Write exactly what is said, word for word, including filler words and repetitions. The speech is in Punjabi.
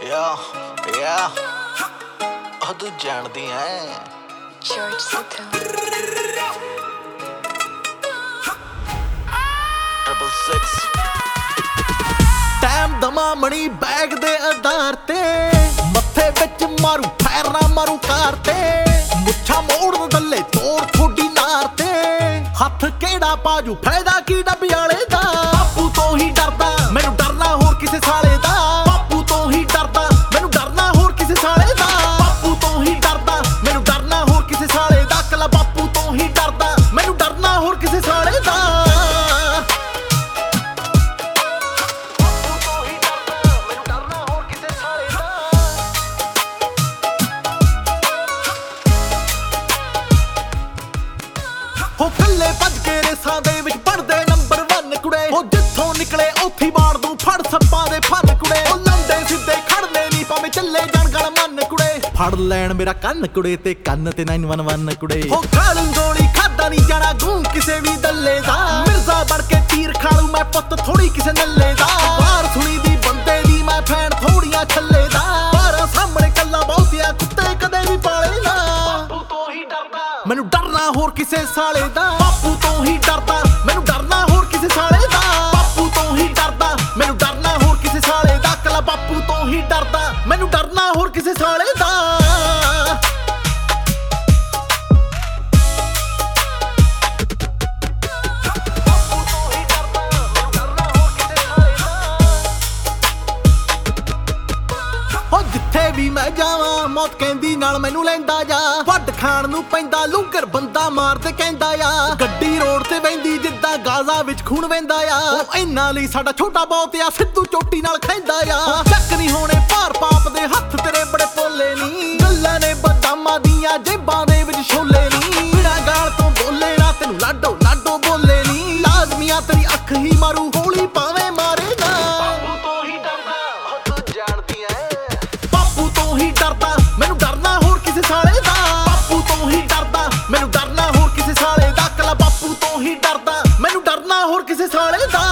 ਯਾ ਯਾ ਉਹ ਤੂੰ ਜਾਣਦੀ ਐ George Sito. Triple six time ਦਮਾ ਮਣੀ ਬੈਗ ਦੇ ਆਧਾਰ ਤੇ ਮੱਥੇ ਵਿੱਚ ਮਾਰੂ ਫੈਰ ਨਾ ਮਾਰੂ ਕਾਰ ਤੇ ਮੁੱਛਾਂ ਮੋੜ ਦੱਲੇ ਤੋੜ ਥੋੜੀ ਨਾਰ ਤੇ ਹੱਥ ਕਿਹੜਾ ਪਾਜੂ ਫਾਇਦਾ ਕੀ ਡੱਬੀ ਵਾਲੇ ਦਾ ਬਾਪੂ ਤੋਂ ਹੀ ਡਰਦਾ ਮੈਨੂੰ ਡਰਨਾ ਹੋਰ ਕਿਸੇ ਸਾਲੇ ਦਾ ਬਾਪੂ ਤੋਂ ਹੀ ਡਰਦਾ ਮੈਨੂੰ ਡਰਨਾ ਹੋਰ ਕਿਸੇ ਸਾਲੇ ਦਾ ਬਾਪੂ ਤੋਂ ਹੀ ਡਰਦਾ ਮੈਨੂੰ ਡਰਨਾ ਹੋਰ ਕਿਸੇ ਸਾਲੇ ਦਾ ਕੱਲਾ ਬਾਪੂ ਤੋਂ ਹੀ ਡਰਦਾ ਮੈਨੂੰ ਡਰਨਾ ਹੋਰ ਕਿਸੇ ਸਾਲੇ ਦਾ ਹੋ ਕੱਲੇ ਭੱਜ ਕੇ ਰੇਸਾਂ ਦੇ ਵਿੱਚ ਪੜਦੇ ਨੰਬਰ ਇੱਕ ਕੁੜੇ ਹੋ ਜਿੱਥੋਂ ਨਿਕਲੇ ਉੱਥੇ ਬਾੜ ਦੂੰ ਫੜ ਸੱਪਾਂ ਦੇ ਫਨ ਕੁੜੇ ਉਹ ਲੰਡੇ ਸਿੱਧੇ ਖੜਨੇ ਨਹੀਂ ਭਾਵੇਂ ਚੱਲੇ ਜਾਣ ਗਲ ਮੰਨ ਕੁੜੇ ਫੜ ਲੈਣ ਮੇਰਾ ਕੰਨ ਕੁੜੇ ਤੇ ਕੰਨ ਤੇ ਨੌ ਇੱਕ ਇੱਕ ਕੁੜੇ ਹੋ ਖਾਲੂ ਗੋਲੀ ਖਾਦਾ ਨਹੀਂ ਜਾਣਾ ਗੂੰ ਕਿਸੇ ਵੀ ਦੱਲੇ ਦਾ ਮਿਰਜ਼ਾ ਬਣ ਕੇ ਤੀਰ ਖਾਲੂ ਮੈਂ ਪੁੱਤ ਥੋੜੀ ਕਿਸੇ ਨੱਲੇ ਦਾ ਬਾਹਰ ਸੁਣੀ ਦੀ ਬੰਦੇ ਦੀ ਮੈਂ ਫੈਨ ਥੋੜੀਆਂ ਛੱਲੇ ਦਾ ਬਾਹਰ ਸਾਹਮਣੇ ਕੱਲਾ ਬਹੁਤਿਆ ਕੁੱਤੇ ਕਦੇ ਵੀ ਪਾਲੇ ਨਾ ਬਾਪੂ ਤੋਂ ਹੀ ਡਰਦਾ ਮੈਨੂੰ ਡਰਨਾ ਹੋਰ ਕਿਸੇ ਸਾਲੇ ਦਾ ਬਾਪੂ ਤੋਂ ਹੀ ਡਰਦਾ ਮੈਨੂੰ ਡਰਨਾ ਹੋਰ ਕਿਸੇ ਸਾਲੇ ਦਾ ਬਾਪੂ ਤੋਂ ਹੀ ਡਰਦਾ ਮੈਨੂੰ ਡਰਨਾ ਹੋਰ ਕਿਸੇ ਸਾਲੇ ਦਾ ਕੱਲਾ ਬਾਪੂ ਤੋਂ ਹੀ ਡਰਦਾ ਮੈਨੂੰ ਡਰਨਾ ਹੋਰ ਕਿਸੇ ਸਾਲੇ ਦਾ ਜਿੱਥੇ ਵੀ ਮੈਂ ਜਾਵਾਂ ਮੌਤ ਕਹਿੰਦੀ ਨਾਲ ਮੈਨੂੰ ਲੈਂਦਾ ਜਾ ਵੱਡ ਖਾਣ ਨੂੰ ਪੈਂਦਾ ਲੂੰਗਰ ਬੰਦਾ ਮਾਰਦੇ ਕਹਿੰਦਾ ਆ ਗੱਡੀ ਰੋਡ ਤੇ ਵਹਿੰਦੀ ਜਿੱਦਾਂ ਗਾਜ਼ਾ ਵਿੱਚ ਖੂਨ ਵਹਿੰਦਾ ਆ ਉਹ ਇਹਨਾਂ ਲਈ ਸਾਡਾ ਛੋਟਾ ਬਹੁਤ ਆ ਸਿੱਧੂ ਚੋਟੀ ਨਾਲ ਖੈਂਦਾ ਆ ਚੱਕ ਨਹੀਂ ਹੋਣੇ ਭਾਰ ਪਾਪ ਦੇ ਹੱਥ ਤੇਰੇ ਬੜੇ ਪੋਲੇ ਨਹੀਂ ਗੱਲਾਂ ਨੇ ਬਦਾਮਾਂ ਦੀਆਂ ਜੇਬਾਂ ਦੇ ਵਿੱਚ ਛੋਲੇ ਨਹੀਂ ਬਿਨਾਂ ਗਾਲ ਤੋਂ ਬੋਲੇ ਨਾ ਤੈਨੂੰ ਲਾਡੋ ਲਾਡੋ ਬੋਲੇ ਨਹੀਂ ਲਾਜ਼ਮੀਆਂ ਤੇਰੀ ਅੱਖ ਹੀ ਮਾਰੂ ਗੋਲੀ ਭਾਵੇਂ ਮਾਰੇ ਨਾ ਬਾਪੂ ਤੋਂ ਹੀ ਡਰਦਾ ਉਹ ਤੂੰ ਜਾਣਦੀ ਐ ਬਾਪੂ ਤੋਂ ਹੀ ਡਰਦਾ ਮੈਨੂੰ ਡਰਨਾ ਹੋਰ ਕਿਸੇ ਸਾਲੇ ਦਾ ਬਾਪੂ ਤੋਂ ਹੀ ਡਰਦਾ ਮੈਨੂੰ ਡਰਨਾ ਹੋਰ ਕਿਸੇ ਸਾਲੇ ਦਾ ਕੱਲਾ ਬਾਪੂ ਤੋਂ ਹੀ ਡਰਦਾ ਮੈਨੂੰ ਡਰਨਾ ਹੋਰ ਕਿਸੇ ਸਾਲੇ ਦਾ